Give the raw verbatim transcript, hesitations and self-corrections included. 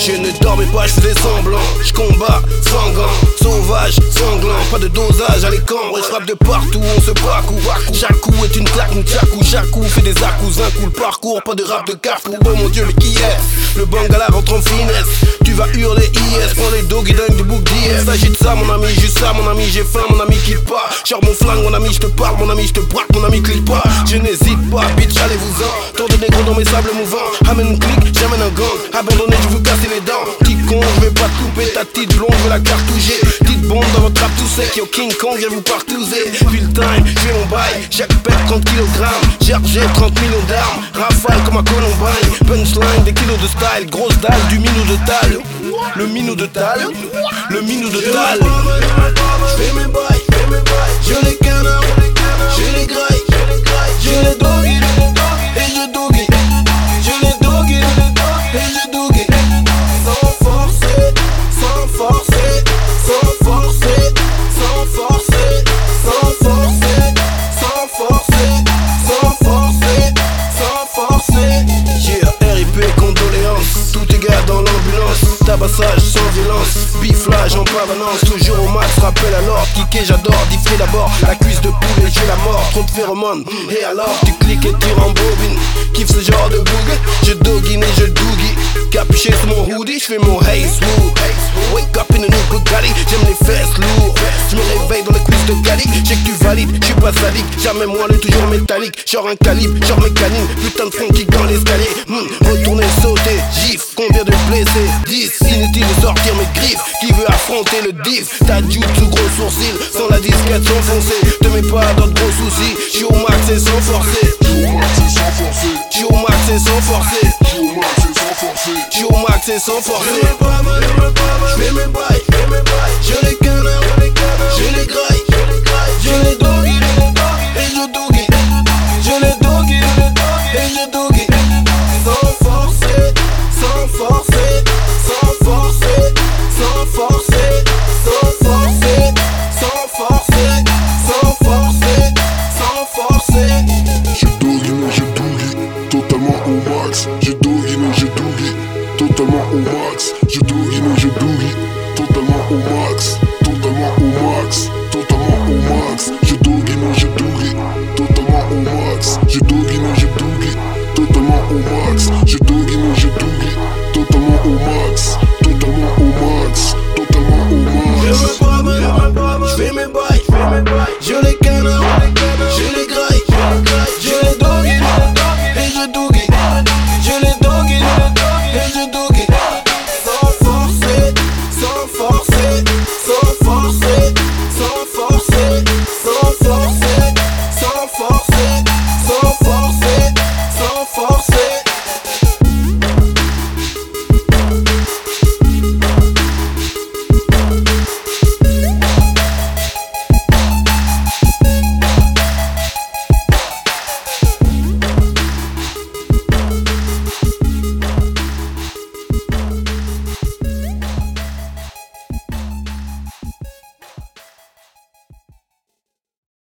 Je ne dormais pas, je faisais semblant. Je combats sans gants, sauvage, sanglant. Pas de dosage à l'écran, je frappe de partout, on se parcourt. Chaque coup est une claque, une chaque coup, chaque coup fait des accous. Un coup le parcours, pas de rap de carrefour. Oh mon dieu, mais qui est le bangala rentre en finesse. Tu vas hurler I S, prends les doggy dingues du bouc d'I S. S'agit de ça mon ami, juste ça mon ami, j'ai faim mon ami, quitte pas. Genre mon flingue mon ami, je te parle mon ami, je te braque mon ami, clique pas. Je n'hésite pas, bitch, allez-vous-en. Tant de négros dans mes sables mouvants. Amène une clique, j'amène un gang. Abandonné, je veux casser les dents. Petit con, je vais pas te couper ta petite blonde, je veux la cartoucher. Petite bombe dans votre rap tout sec, yo King Kong, viens vous partouzer. Puis le time, je fais mon bail, chaque pète trente kilogrammes. J'ai trente millions d'armes, rafale comme un Columbine. Punchline, des kilos de style, grosse dalle, du minou de tal. Le minou de tal, le minou de tal. Je fais mes bails, je les canards, je les graille, je les doggy, et je doggy, je les doggy, et je doggy. Sans forcer, sans forcer, sans forcer, sans forcer, sans forcer, sans forcer, sans forcer, sans forcer. Yeah, R I P condoléances, tous tes gars dans l'ambulance. Tabassage sans violence, biflage en permanence. Toujours au max, rappel à l'ordre. Kicker j'adore, diffler d'abord. La cuisse de poulet, j'ai la mort. Trop de phéromones, et alors tu cliques et tu rembobines. Kiffe ce genre de boug, je doggine et je doogie. Capuché sur mon hoodie, je fais mon hey smooth. Wake up in a new Bugatti, j'aime les fesses lourds. Je me réveille dans les cuisses de Cali. J'ai que tu valides, je suis pas sadique. Jamais moelleux, toujours métallique. Genre un calibre, genre mécanique. Putain de front kick dans l'escalier. hmm, Retourner, sauter, gif. Combien de blessés? dix. Inutile de sortir mes griffes. Qui veut affronter le diff? T'as jutsu gros sourcil, sans la disquette s'enfoncer. Te mets pas dans de gros soucis. J'suis au max et sans forcer. J'suis au max et sans forcer. J'suis au max et sans forcer. J'fais mes bails, je les canards, je les graille, je les doggy, et je doggy, je les doggy, et je doggy. Sans forcer, sans forcer, sans forcer, sans forcer, sans forcer, sans forcer, sans forcer, sans forcer. J'ai doggy, non j'ai doggy, totalement au max. J'ai doggy, non j'ai doggy, totalement au max. J'ai doggy, non j'ai doggy, totalement au max. Totalement au max, totalement au max. J'ai doggy, non j'ai doggy, totalement au max. J'ai doggy, non j'ai doggy, totalement au max. J'ai doggy, non j'ai doggy, totalement au max. Totalement au max, totalement au max. Je me promène, je fais mes bails, je les canards.